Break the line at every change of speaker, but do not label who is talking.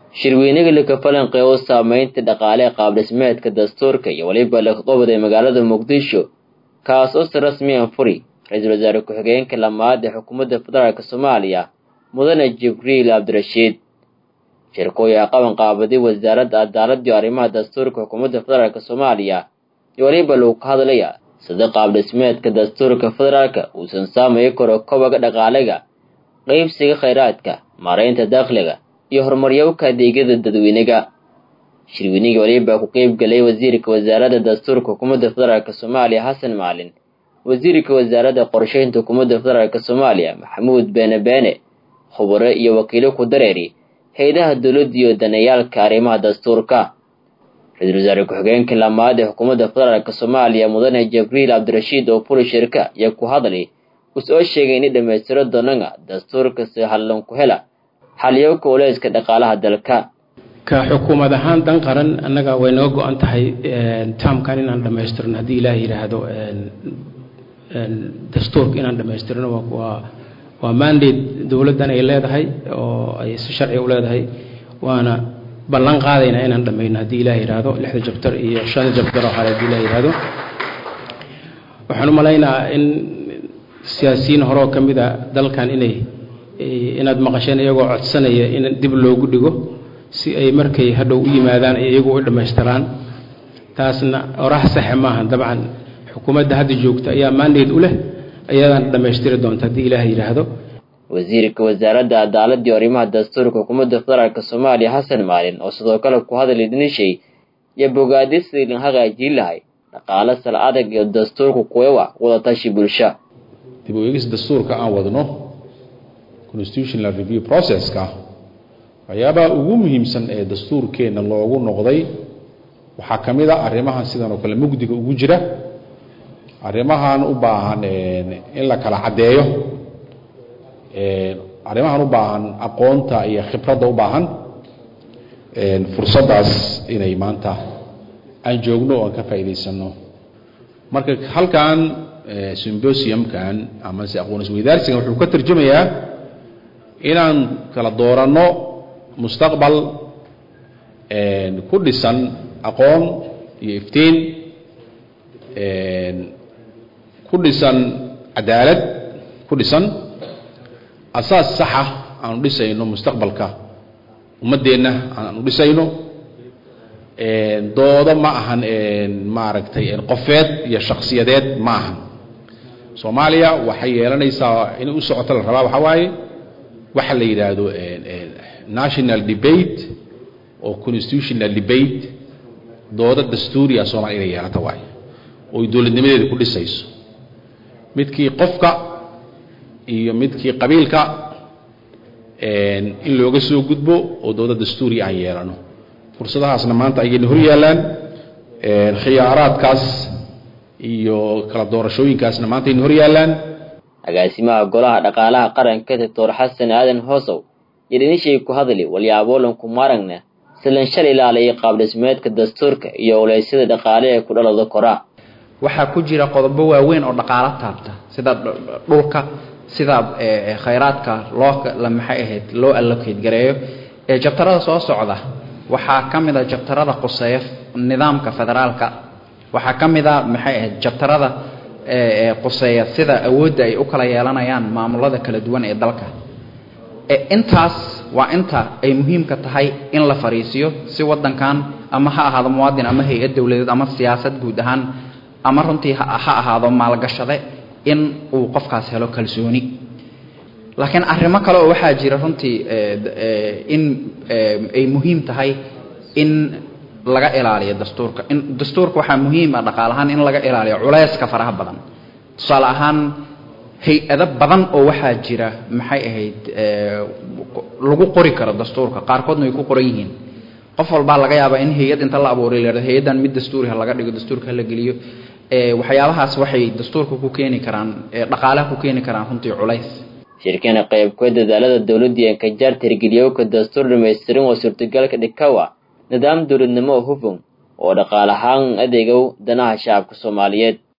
shirweynaga la kafalanqeeyo oo saameynta dhaqaale qaab dhismeedka dastuurka iyo waliba la qabwaday magaalada Muqdisho kaas oo si rasmi ah furi ra'iisul wasaare ku-xigeenka lamaad ee xukuumadda federaalka Soomaaliya mudane Jibriil Abdirashiid shirkooya qaban qaabadi wasaaradda cadaaladda iyo arrimaha dastuurka xukuumadda federaalka Soomaaliya iyo waliba loo ka hadlaya sida qaab dhismeedka dastuurka federaalka uu saameeyo karo kobaca dhaqaalaha qaybsiga kheyraadka maareynta dakhliga iyo horumaryowka adeegyada dadweynaha shirweynaga waliba ku qayb galay wasiirka wasaaradda dastuurka xukuumadda federaalka Soomaaliya Xasan Maalin wasiirka wasaaradda qorsheynta xukuumadda federaalka Soomaaliya Maxamuud Beene khubaro iyo wakiilo ku dareeri hay'adaha dawladda iyo danayaalka arrimaha dastuurka ra'iisul wasaare ku-xigeenka lamaad ee xukuumadda federaalka Soomaaliya mudane Jibriil Abdirashiid oo furi shirka iyo ku hadlay usoo sheegay in dhameystiro doonanga dastuurka si hallan ku hela xaliyo kooleeska dhaqaalaha dalka
ka xukuumad ahaan dan qaran annaga way naga go'an tahay taamkan inaan dhameystirno hadii Ilaahay yiraahdo dastuurka inaan dhameystirno waa mandate dawladdan ay leedahay oo ay si sharci u leedahay waana ballan qaadayna inaan dhameeyno hadii Ilaahay yiraahdo 6 jabtar iyo 5 jabtar oo hadii Ilaahay yiraahdo waxaan u maleynaa in siyaasiyiin hore oo kamid ah dalkan inaad maqasheen iyagoo codsanaya in dib loogu dhigo si ay markay hadhow u yimaadaan iyagu u dhameystiraan taasna oraah sax ma aha dabcan xukuumadda hadda joogta ayaa mandate u leh ayadaan dhameystiri doonta hadii Ilaahay yiraahdo
wasiirka wasaaradda cadaaladda iyo arrimaha dastuurka xukuumadda federaalka Soomaaliya Xasan Maalin oo sidoo kale ku hadlay dhinishay iyo bogaadisay in hagaajin lahay dhaqaale sal adag iyo dastuurka kuwa wada tashi bulsho
dib u eegis dastuurka aan wadno constitutional review process-ka waxyaabaha ugu muhiimsan ee dastuurkeena loogu noqday waxaa kamid ah arrimahan sidan oo kale mugdiga ugu jira arrimahan u baahan in la kala cadeeyo arrimahan u baahan aqoonta iyo khibradda u baahan fursadaas inay maanta aan joogno oo aan ka faa'iideysano marka halkan symposium-kan ama si aqoon isweydaarsiga wuxuu ka tarjumayaa inaan kala dooranno mustaqbal ku dhisan aqoon iyo iftiin ku dhisan cadaalad ku dhisan asaas sax ah aan dhisayno mustaqbalka ummadeenna aan dhisayno doodo ma ahan maaragtay qofeed iyo shakhsiyadeed ma ahan Soomaaliya waxay yeelanaysaa in u socoto la rabaa waxa waaye waxa la yiraahdo national debate oo constitutional debate dooda dastuuriga Soomaaliya inay yeelato waaye oo dawladnimadeedu ku dhisayso midkii qofka iyo midkii qabiilka in looga soo gudbo oo dooda dastuuriga aan yeelano fursadahaasna maanta ayay hor yaalaan khiyaaraadkaas iyo kala doorashooyinkaasna maanta ay hor yaalaan
agaasimaha golaha dhaqaalaha qaranka Dr. Xasan Aadan Hoosow yidhinishay ku hadlay waliyaabolan ku maragna silan shal ilaaliyay qaab dhismeedka dastuurka iyo oleysyada dhaqaale ee ku dhalada kora
waxa ku jira qodobo waaweyn oo dhaqaale taabta sida dhulka sida kheyraadka loo allocate gareeyo jabtarada soo socda waxa kamid ah jabtarada quseeyo nidaamka federaalka waxa kamid ah jabtarada quseeyo sida awoodda ay u kala yeelanayaan maamulada kala duwan ee dalka intaas waa inta ay muhiimka tahay in la fariisiyo si wadankan ama ha ahaado muwaadin ama hay'ad dawladeed ama siyaasad guud ahaan ama runtii ha ahaado maalgashade in uu qofkaas helo kalsooni laakiin arrimo kale oo waxa jira runtii in ay muhiim tahay in laga ilaaliyo dastuurka in dastuurka waxa muhiim ah dhaqaalahan in laga ilaaliyo culayska faraha badan tusaale ahaan hay'ado badan oo waxa jira lagu qori karo dastuurka qaarkoodna ay ku qoran yihiin qof walba laga yaabaa in hay'ad inta la abuuray leedahay hay'adan mid dastuuriga laga dhigo dastuurka la geliyo waxyaabahaas waxay dastuurka ku keeni karaan dhaqaalaha ku keeni karaan runtii culays
shirkana qayb ka dadaalada dawladda ee ka jartir geliyowka dastuur dhameystiran oo suurtagalka dhikawa nidaam dawladnimo hufan oo dhaqaalahaan adeegow danaha shacabka Soomaaliyeed